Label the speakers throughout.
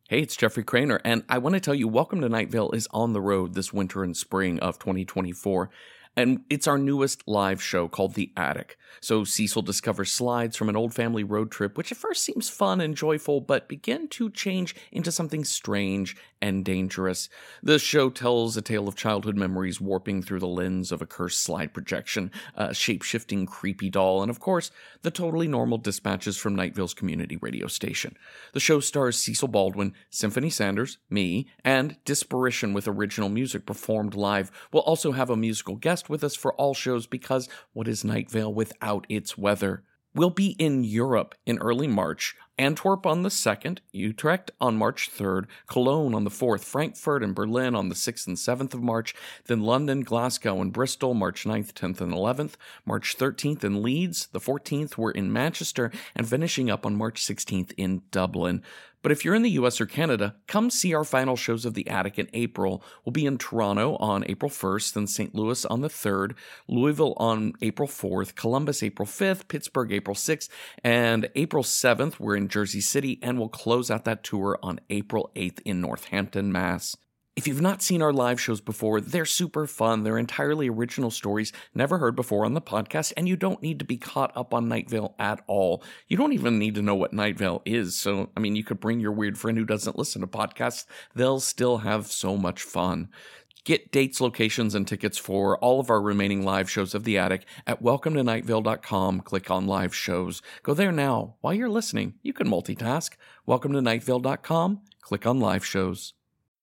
Speaker 1: Hey, it's Jeffrey Craner, and I want to tell you, Welcome to Night Vale is on the road this winter and spring of 2024, and it's our newest live show called The Attic. So Cecil discovers slides from an old family road trip, which at first seems fun and joyful, but begin to change into something strange and dangerous. The show tells a tale of childhood memories warping through the lens of a cursed slide projection, a shape-shifting creepy doll, and of course, the totally normal dispatches from Night Vale's community radio station. The show stars Cecil Baldwin, Symphony Sanders, me, and Disparition with original music performed live. We'll also have a musical guest with us for all shows because what is Night Vale without its weather? We'll be in Europe in early March, Antwerp on the 2nd, Utrecht on March 3rd, Cologne on the 4th, Frankfurt and Berlin on the 6th and 7th of March, then London, Glasgow, and Bristol March 9th, 10th, and 11th, March 13th in Leeds, the 14th we're in Manchester, and finishing up on March 16th in Dublin. But if you're in the US or Canada, come see our final shows of The Attic in April. We'll be in Toronto on April 1st, then St. Louis on the 3rd, Louisville on April 4th, Columbus April 5th, Pittsburgh April 6th, and April 7th we're in Jersey City, and we'll close out that tour on April 8th in Northampton, Mass. If you've not seen our live shows before, they're super fun. They're entirely original stories never heard before on the podcast, and you don't need to be caught up on Night Vale at all. You don't even need to know what Night Vale is. So, you could bring your weird friend who doesn't listen to podcasts. They'll still have so much fun. Get dates, locations, and tickets for all of our remaining live shows of The Attic at welcometonightvale.com. Click on live shows. Go there now. While you're listening, you can multitask. Welcometonightvale.com. Click on live shows.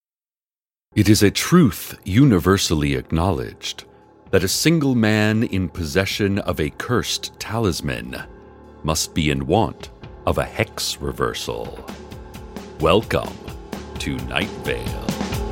Speaker 2: It is a truth universally acknowledged that a single man in possession of a cursed talisman must be in want of a hex reversal. Welcome to Night Vale.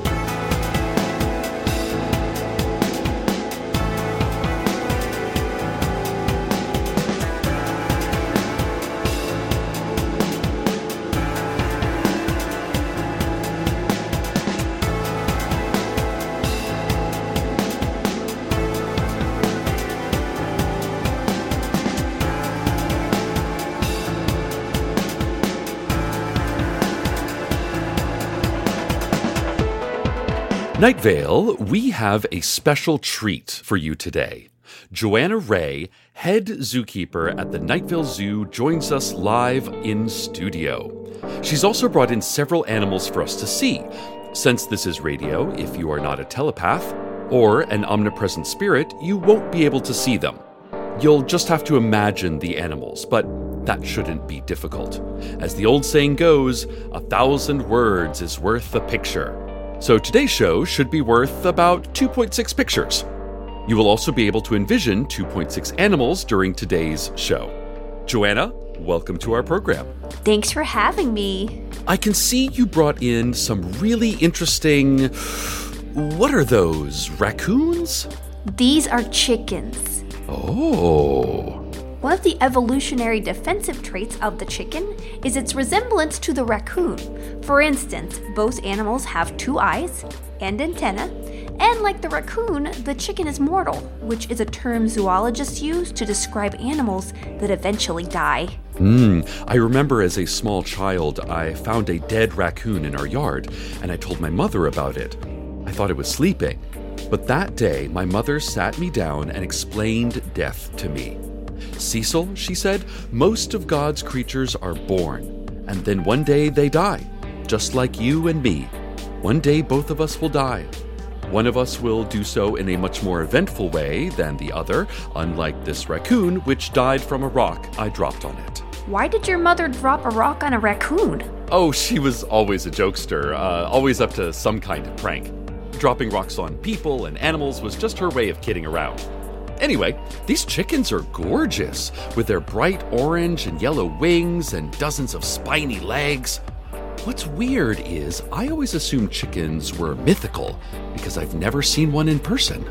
Speaker 2: Night Vale, we have a special treat for you today. Joanna Ray, head zookeeper at the Night Vale Zoo, joins us live in studio. She's also brought in several animals for us to see. Since this is radio, if you are not a telepath or an omnipresent spirit, you won't be able to see them. You'll just have to imagine the animals, but that shouldn't be difficult. As the old saying goes, 1,000 words is worth a picture. So today's show should be worth about 2.6 pictures. You will also be able to envision 2.6 animals during today's show. Joanna, welcome to our program.
Speaker 3: Thanks for having me.
Speaker 2: I can see you brought in some really interesting... What are those, raccoons?
Speaker 3: These are chickens.
Speaker 2: Oh.
Speaker 3: One of the evolutionary defensive traits of the chicken is its resemblance to the raccoon. For instance, both animals have 2 eyes and antennae, and like the raccoon, the chicken is mortal, which is a term zoologists use to describe animals that eventually die.
Speaker 2: I remember as a small child, I found a dead raccoon in our yard, and I told my mother about it. I thought it was sleeping, but that day my mother sat me down and explained death to me. Cecil, she said, most of God's creatures are born, and then one day they die, just like you and me. One day both of us will die. One of us will do so in a much more eventful way than the other, unlike this raccoon, which died from a rock I dropped on it.
Speaker 3: Why did your mother drop a rock on a raccoon?
Speaker 2: Oh, she was always a jokester, always up to some kind of prank. Dropping rocks on people and animals was just her way of kidding around. Anyway, these chickens are gorgeous, with their bright orange and yellow wings and dozens of spiny legs. What's weird is I always assumed chickens were mythical because I've never seen one in person.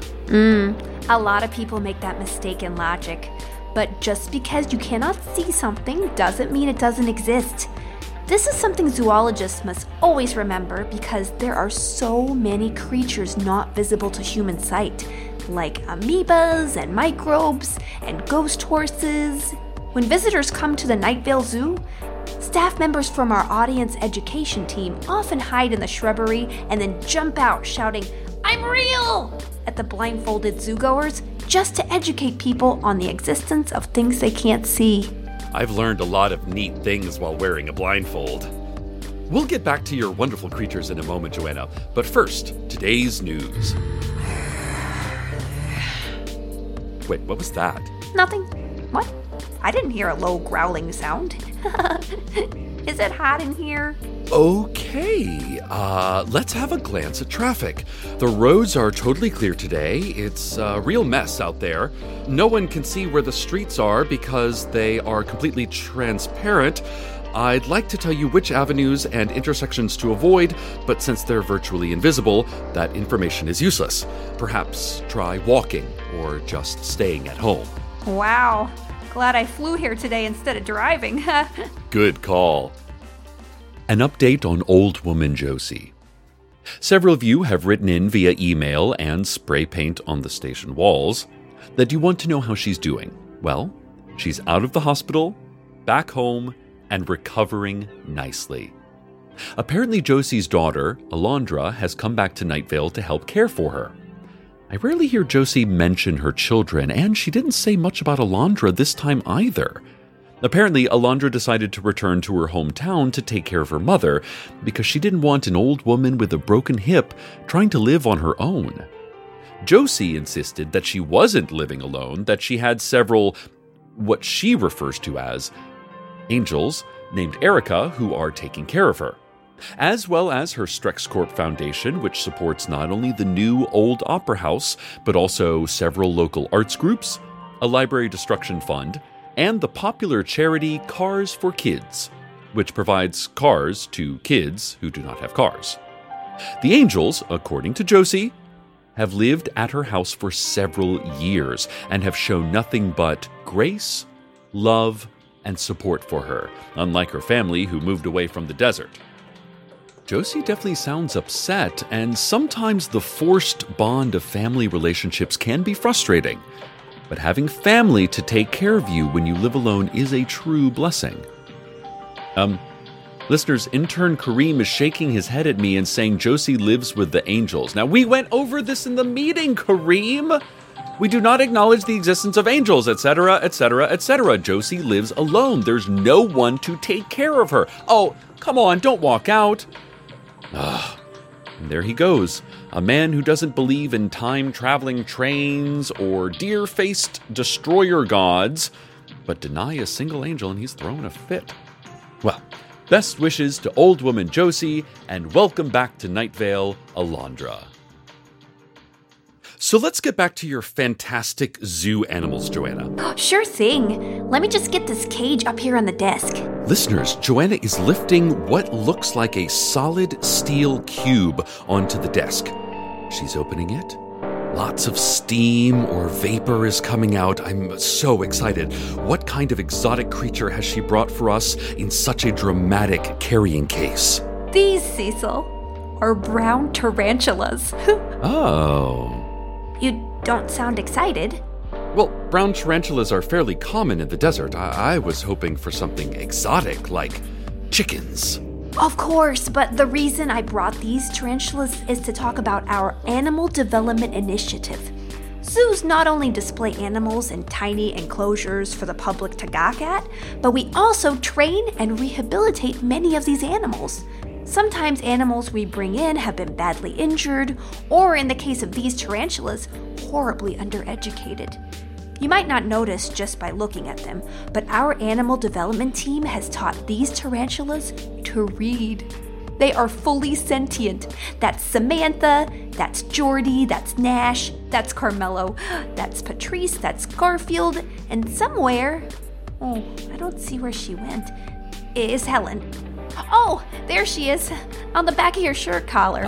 Speaker 3: A lot of people make that mistake in logic. But just because you cannot see something doesn't mean it doesn't exist. This is something zoologists must always remember because there are so many creatures not visible to human sight, like amoebas and microbes and ghost horses. When visitors come to the Night Vale Zoo, Staff members from our audience education team often hide in the shrubbery and then jump out shouting, "I'm real!" at the blindfolded zoogoers just to educate people on the existence of things they can't see.
Speaker 2: I've learned a lot of neat things while wearing a blindfold. We'll get back to your wonderful creatures in a moment, Joanna, but first, today's news. Wait, what was that?
Speaker 3: Nothing. What? I didn't hear a low growling sound. Is it hot in here?
Speaker 2: Okay, let's have a glance at traffic. The roads are totally clear today. It's a real mess out there. No one can see where the streets are because they are completely transparent. I'd like to tell you which avenues and intersections to avoid, but since they're virtually invisible, that information is useless. Perhaps try walking or just staying at home.
Speaker 3: Wow. Glad I flew here today instead of driving.
Speaker 2: Good call. An update on Old Woman Josie. Several of you have written in via email and spray paint on the station walls that you want to know how she's doing. Well, she's out of the hospital, back home, and recovering nicely. Apparently Josie's daughter, Alondra, has come back to Night Vale to help care for her. I rarely hear Josie mention her children, and she didn't say much about Alondra this time either. Apparently, Alondra decided to return to her hometown to take care of her mother because she didn't want an old woman with a broken hip trying to live on her own. Josie insisted that she wasn't living alone, that she had several, what she refers to as, angels named Erica who are taking care of her, as well as her StrexCorp Foundation, which supports not only the new Old Opera House, but also several local arts groups, a library destruction fund, and the popular charity Cars for Kids, which provides cars to kids who do not have cars. The angels, according to Josie, have lived at her house for several years and have shown nothing but grace, love, and support for her, unlike her family who moved away from the desert. Josie definitely sounds upset, and sometimes the forced bond of family relationships can be frustrating. But having family to take care of you when you live alone is a true blessing. Listeners, intern Kareem is shaking his head at me and saying Josie lives with the angels. Now, we went over this in the meeting, Kareem. We do not acknowledge the existence of angels, etc., etc., etc. Josie lives alone. There's no one to take care of her. Oh, come on, don't walk out. And there he goes, a man who doesn't believe in time-traveling trains or deer-faced destroyer gods, but deny a single angel, and he's throwing a fit. Well, best wishes to Old Woman Josie, and welcome back to Night Vale, Alondra. So let's get back to your fantastic zoo animals, Joanna.
Speaker 3: Sure thing. Let me just get this cage up here on the desk.
Speaker 2: Listeners, Joanna is lifting what looks like a solid steel cube onto the desk. She's opening it. Lots of steam or vapor is coming out. I'm so excited. What kind of exotic creature has she brought for us in such a dramatic carrying case?
Speaker 3: These, Cecil, are brown tarantulas.
Speaker 2: Oh.
Speaker 3: You don't sound excited.
Speaker 2: Well, brown tarantulas are fairly common in the desert. I was hoping for something exotic, like chickens.
Speaker 3: Of course, but the reason I brought these tarantulas is to talk about our Animal Development Initiative. Zoos not only display animals in tiny enclosures for the public to gawk at, but we also train and rehabilitate many of these animals. Sometimes animals we bring in have been badly injured, or in the case of these tarantulas, horribly undereducated. You might not notice just by looking at them, but our animal development team has taught these tarantulas to read. They are fully sentient. That's Samantha, that's Jordy, that's Nash, that's Carmelo, that's Patrice, that's Garfield, and somewhere, I don't see where she went, is Helen. Oh, there she is, on the back of your shirt collar.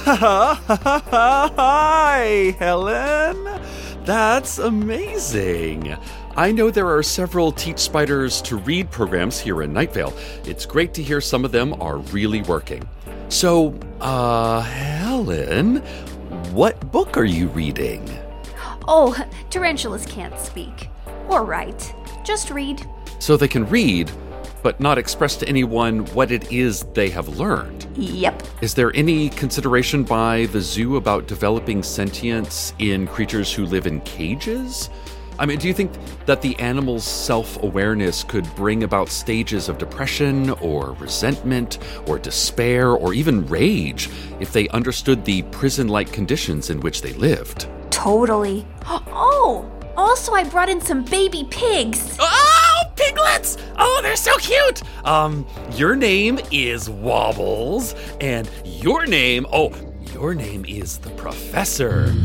Speaker 2: Hi, Helen. That's amazing. I know there are several Teach Spiders to Read programs here in Night Vale. It's great to hear some of them are really working. So, Helen, what book are you reading?
Speaker 3: Oh, tarantulas can't speak or write. Just read.
Speaker 2: So they can read, but not express to anyone what it is they have learned.
Speaker 3: Yep.
Speaker 2: Is there any consideration by the zoo about developing sentience in creatures who live in cages? I mean, do you think that the animal's self-awareness could bring about stages of depression or resentment or despair or even rage if they understood the prison-like conditions in which they lived?
Speaker 3: Totally. Oh, also I brought in some baby pigs.
Speaker 2: Oh, piglets! Oh, they're so cute! Your name is Wobbles, and your name is the Professor.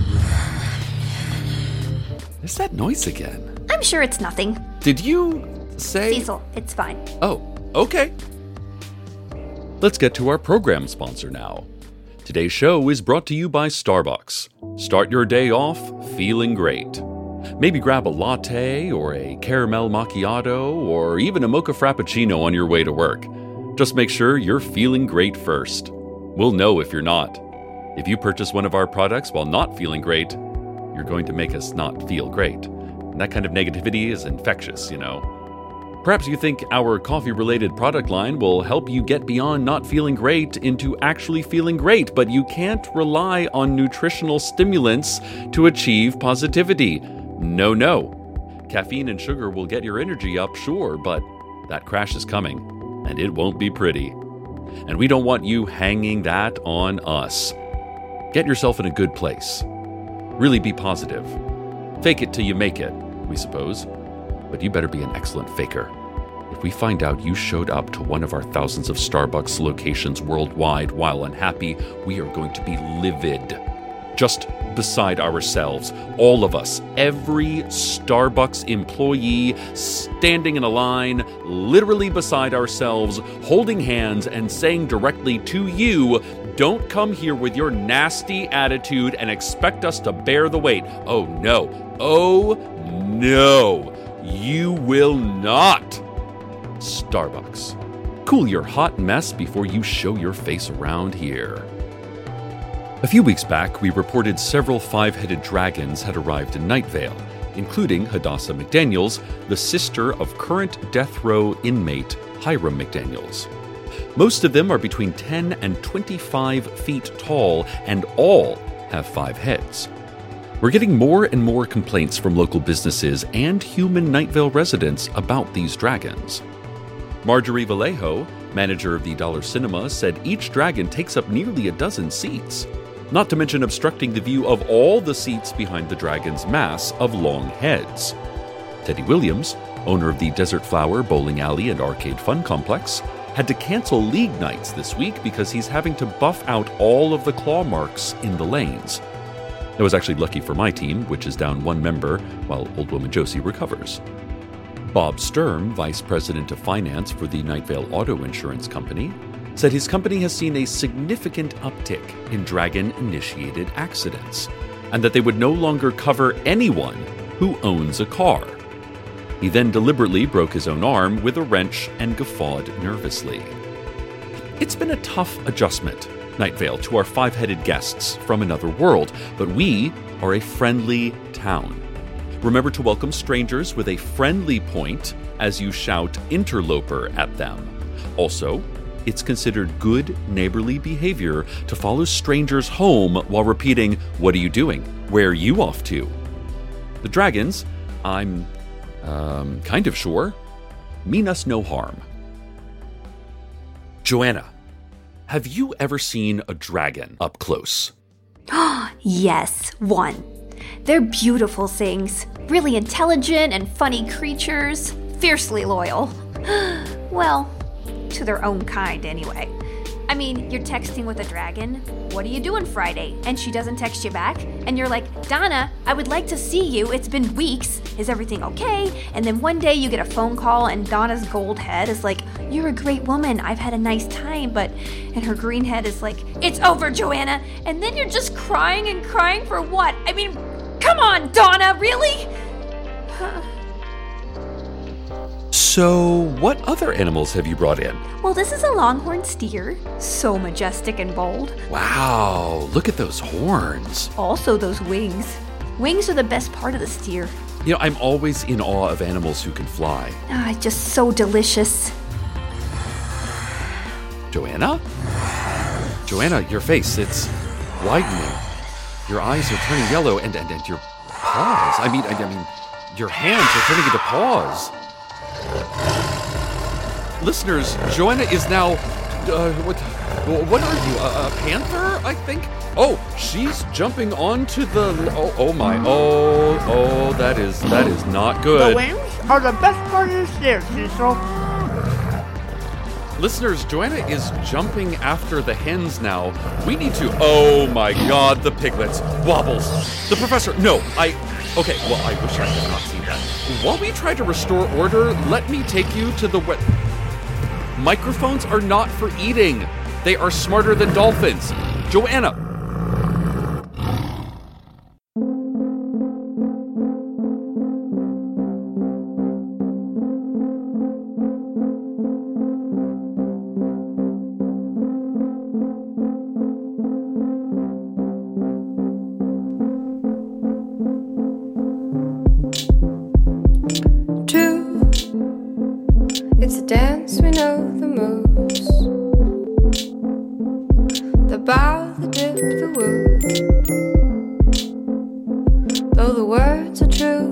Speaker 2: There's that noise again.
Speaker 3: I'm sure it's nothing.
Speaker 2: Did you say...
Speaker 3: Cecil, it's fine.
Speaker 2: Oh, okay. Let's get to our program sponsor now. Today's show is brought to you by Starbucks. Start your day off feeling great. Maybe grab a latte or a caramel macchiato or even a mocha frappuccino on your way to work. Just make sure you're feeling great first. We'll know if you're not. If you purchase one of our products while not feeling great, you're going to make us not feel great. And that kind of negativity is infectious, you know. Perhaps you think our coffee-related product line will help you get beyond not feeling great into actually feeling great, but you can't rely on nutritional stimulants to achieve positivity. No. Caffeine and sugar will get your energy up, sure, but that crash is coming, and it won't be pretty. And we don't want you hanging that on us. Get yourself in a good place. Really be positive. Fake it till you make it, we suppose. But you better be an excellent faker. If we find out you showed up to one of our thousands of Starbucks locations worldwide while unhappy, we are going to be livid. Just beside ourselves, all of us, every Starbucks employee standing in a line, literally beside ourselves, holding hands and saying directly to you, don't come here with your nasty attitude and expect us to bear the weight. Oh no, you will not. Starbucks. Cool your hot mess before you show your face around here. A few weeks back, we reported several five-headed dragons had arrived in Night Vale, including Hadassah McDaniels, the sister of current death row inmate Hiram McDaniels. Most of them are between 10 and 25 feet tall, and all have 5 heads. We're getting more and more complaints from local businesses and human Night Vale residents about these dragons. Marjorie Vallejo, manager of the Dollar Cinema, said each dragon takes up nearly a dozen seats, not to mention obstructing the view of all the seats behind the dragon's mass of long heads. Teddy Williams, owner of the Desert Flower Bowling Alley and Arcade Fun Complex, had to cancel league nights this week because he's having to buff out all of the claw marks in the lanes. That was actually lucky for my team, which is down 1 member, while Old Woman Josie recovers. Bob Sturm, Vice President of Finance for the Night Vale Auto Insurance Company, said his company has seen a significant uptick in dragon-initiated accidents, and that they would no longer cover anyone who owns a car. He then deliberately broke his own arm with a wrench and guffawed nervously. It's been a tough adjustment, Night Vale, to our 5-headed guests from another world, but we are a friendly town. Remember to welcome strangers with a friendly point as you shout interloper at them. Also, it's considered good neighborly behavior to follow strangers home while repeating, "What are you doing? Where are you off to?" The dragons, I'm kind of sure, mean us no harm. Joanna, have you ever seen a dragon up close?
Speaker 3: Yes, one. They're beautiful things. Really intelligent and funny creatures. Fiercely loyal. Well, to their own kind anyway. I mean, you're texting with a dragon. What are you doing Friday? And she doesn't text you back. And you're like, Donna, I would like to see you. It's been weeks. Is everything okay? And then one day you get a phone call and Donna's gold head is like, you're a great woman. I've had a nice time. And her green head is like, it's over, Joanna. And then you're just crying and crying for what? I mean, come on, Donna, really?
Speaker 2: So, what other animals have you brought in?
Speaker 3: Well, this is a longhorn steer. So majestic and bold.
Speaker 2: Wow, look at those horns.
Speaker 3: Also those wings. Wings are the best part of the steer.
Speaker 2: You know, I'm always in awe of animals who can fly.
Speaker 3: Just so delicious.
Speaker 2: Joanna? Joanna, your face, it's widening. Your eyes are turning yellow, and your paws. I mean, your hands are turning into paws. Listeners, Joanna is now, what are you, a panther, I think? Oh, she's jumping onto the, oh my, that is not good.
Speaker 4: The wings are the best part of the stairs, Cecil.
Speaker 2: Listeners, Joanna is jumping after the hens now. We need to, oh my god, the piglets. Wobbles. The professor, no, okay, well, I wish I had not seen that. While we try to restore order, let me take you to the Microphones are not for eating. They are smarter than dolphins. Joanna.
Speaker 5: It's a dance we know the moves. The bow, the dip, the woo. Though the words are true,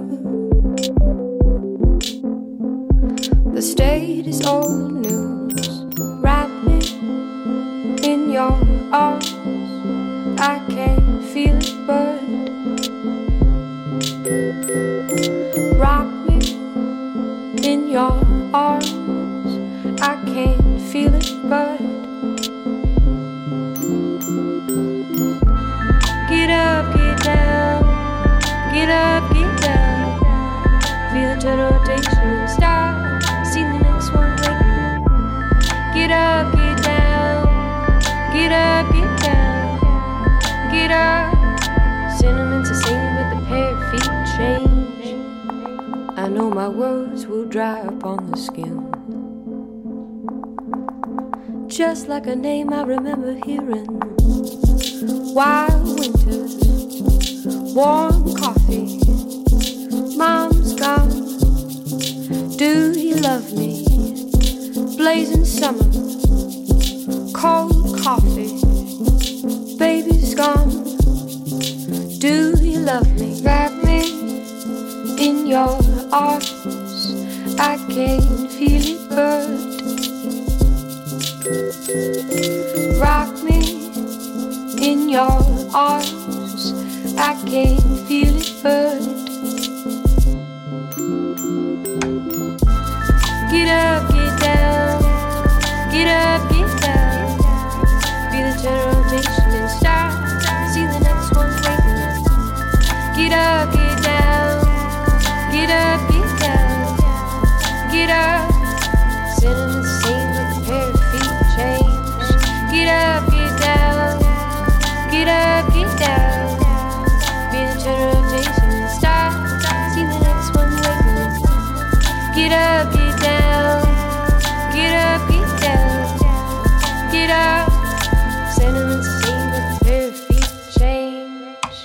Speaker 5: the state is old news. Wrap me in your arms. I can't feel it, but rock me in your arms. I can't feel it, but get up, get down, get up, get down. Feel the turn rotation and start. See the next one waiting. Get up, get down, get up, get down, get up. Sentiments are singing, but the pair of feet change. I know my words will dry upon the skin, just like a name I remember hearing. Wild winters, warm coffee, mom's gone. Do you love me? Blazing summer, cold coffee, baby's gone. Do you love me? Wrap me in your arms. I can't feel it, but rock me in your arms. I can't feel it, but get up, get down, get up, get down. Feel the turn rotation and start. See the next one waiting. Get up, get down, get up, get down, get up. Sentiments same with the pair of feet change. Get up, get down, get up, get down. Feel the turn rotation and start. See the next one waiting. Get up, get down, get up, get down, get up. Sentiments same with the pair of feet change.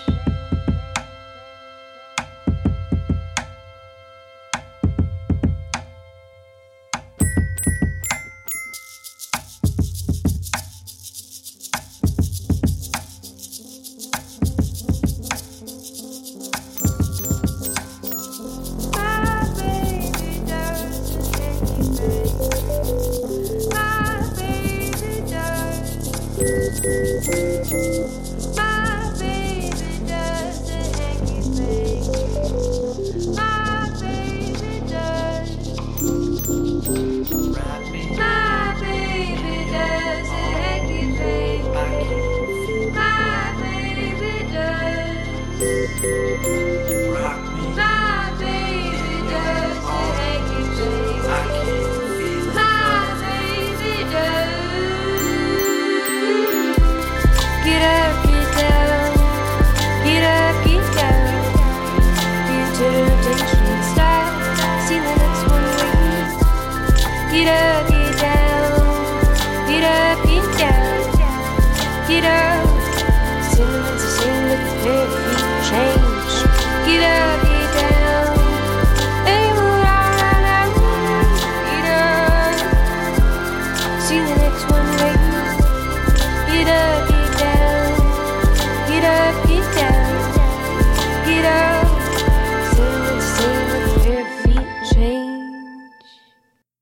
Speaker 5: Get up, get down, get up, get down, get up. Sentiments are same with the pair of feet change. Get up, get down, they move around, get up. See the next one waiting.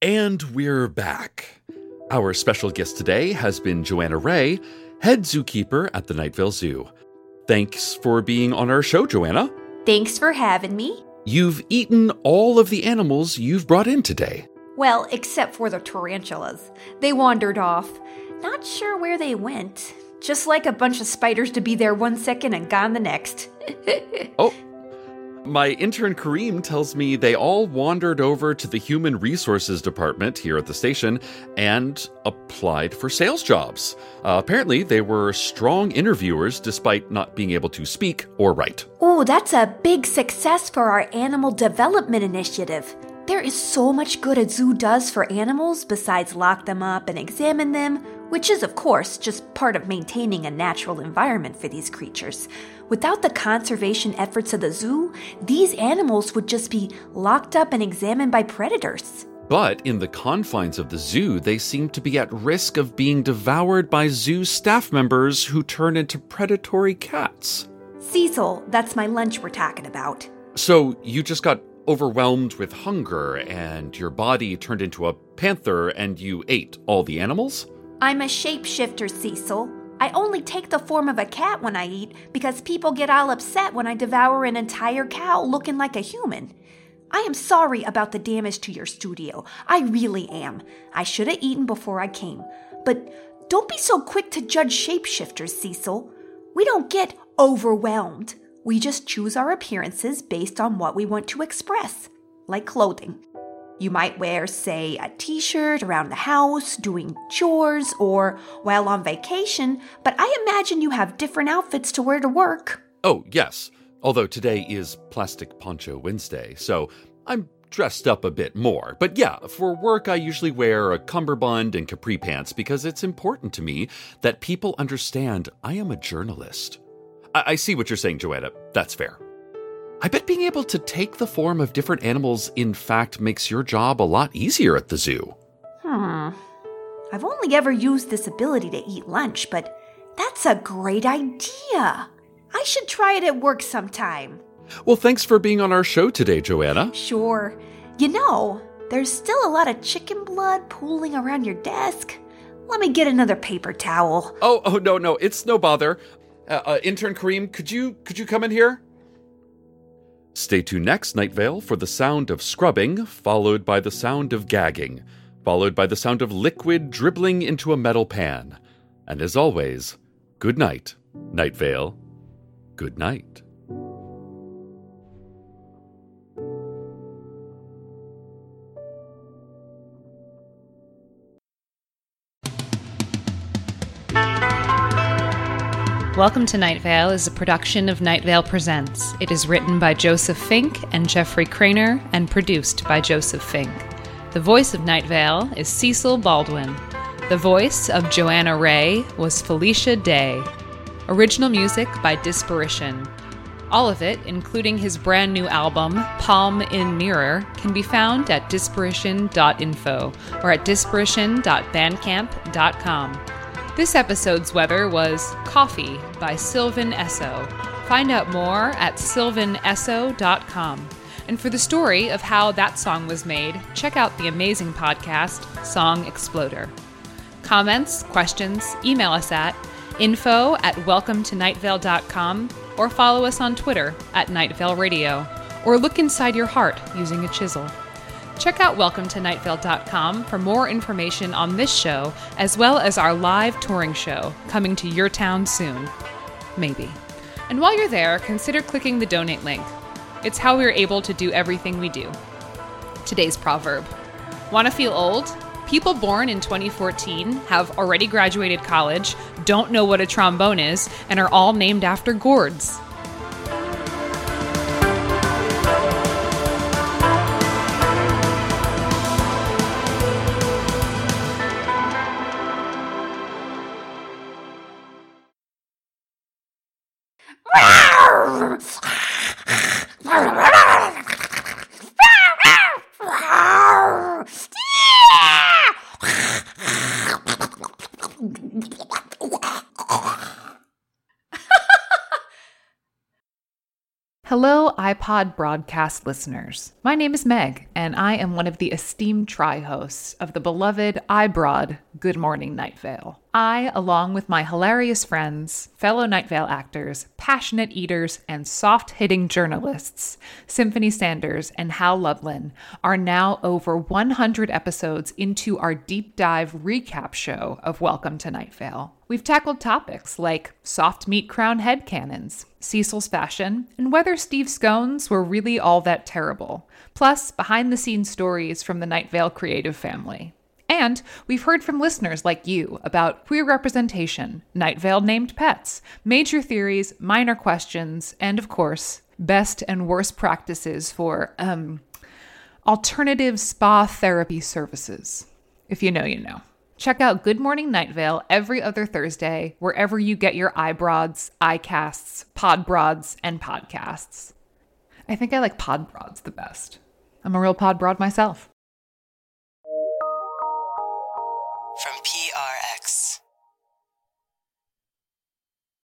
Speaker 2: And we're back. Our special guest today has been Joanna Ray, head zookeeper at the Night Vale Zoo. Thanks for being on our show, Joanna.
Speaker 3: Thanks for having me.
Speaker 2: You've eaten all of the animals you've brought in today.
Speaker 3: Well, except for the tarantulas. They wandered off. Not sure where they went. Just like a bunch of spiders to be there 1 second and gone the next.
Speaker 2: Oh, my intern Kareem tells me they all wandered over to the Human Resources Department here at the station and applied for sales jobs. Apparently, they were strong interviewers despite not being able to speak or write.
Speaker 3: Oh, that's a big success for our animal development initiative. There is so much good a zoo does for animals besides lock them up and examine them, which is, of course, just part of maintaining a natural environment for these creatures. Without the conservation efforts of the zoo, these animals would just be locked up and examined by predators.
Speaker 2: But in the confines of the zoo, they seem to be at risk of being devoured by zoo staff members who turn into predatory cats.
Speaker 3: Cecil, that's my lunch we're talking about.
Speaker 2: So you just got overwhelmed with hunger and your body turned into a panther and you ate all the animals?
Speaker 3: I'm a shapeshifter, Cecil. I only take the form of a cat when I eat because people get all upset when I devour an entire cow looking like a human. I am sorry about the damage to your studio. I really am. I should have eaten before I came. But don't be so quick to judge shapeshifters, Cecil. We don't get overwhelmed. We just choose our appearances based on what we want to express, like clothing. You might wear, say, a t-shirt around the house, doing chores, or while on vacation, but I imagine you have different outfits to wear to work.
Speaker 2: Oh, yes. Although today is Plastic Poncho Wednesday, so I'm dressed up a bit more. But yeah, for work I usually wear a cummerbund and capri pants because it's important to me that people understand I am a journalist. I see what you're saying, Joanna. That's fair. I bet being able to take the form of different animals, in fact, makes your job a lot easier at the zoo.
Speaker 3: I've only ever used this ability to eat lunch, but that's a great idea. I should try it at work sometime.
Speaker 2: Well, thanks for being on our show today, Joanna.
Speaker 3: Sure. You know, there's still a lot of chicken blood pooling around your desk. Let me get another paper towel.
Speaker 2: Oh, no, it's no bother. Intern Kareem, could you come in here? Stay tuned next, Night Vale, for the sound of scrubbing, followed by the sound of gagging, followed by the sound of liquid dribbling into a metal pan. And as always, good night, Night Vale. Good night.
Speaker 6: Welcome to Night Vale is a production of Night Vale Presents. It is written by Joseph Fink and Jeffrey Craner and produced by Joseph Fink. The voice of Night Vale is Cecil Baldwin. The voice of Joanna Ray was Felicia Day. Original music by Disparition. All of it, including his brand new album, Palm in Mirror, can be found at disparition.info or at disparition.bandcamp.com. This episode's weather was Coffee by Sylvan Esso. Find out more at sylvanesso.com. And for the story of how that song was made, check out the amazing podcast, Song Exploder. Comments, questions, email us at info@welcometonightvale.com or follow us on Twitter @NightValeRadio or look inside your heart using a chisel. Check out welcometonightvale.com for more information on this show, as well as our live touring show coming to your town soon. Maybe. And while you're there, consider clicking the donate link. It's how we're able to do everything we do. Today's proverb. Want to feel old? People born in 2014 have already graduated college, don't know what a trombone is, and are all named after gourds. Hello, iPod broadcast listeners. My name is Meg, and I am one of the esteemed tri-hosts of the beloved iBroad Good Morning Night Vale. I, along with my hilarious friends, fellow Night Vale actors, passionate eaters, and soft-hitting journalists, Symphony Sanders and Hal Lublin, are now over 100 episodes into our deep dive recap show of Welcome to Night Vale. We've tackled topics like soft meat crown headcanons, Cecil's fashion, and whether Steve scones were really all that terrible, plus behind-the-scenes stories from the Night Vale creative family. And we've heard from listeners like you about queer representation, Night Vale named pets, major theories, minor questions, and of course, best and worst practices for, alternative spa therapy services. If you know, you know. Check out Good Morning Night Vale every other Thursday, wherever you get your iBroads, iCasts, Podbroads, and podcasts. I think I like Podbroads the best. I'm a real Podbroad myself.
Speaker 7: From PRX.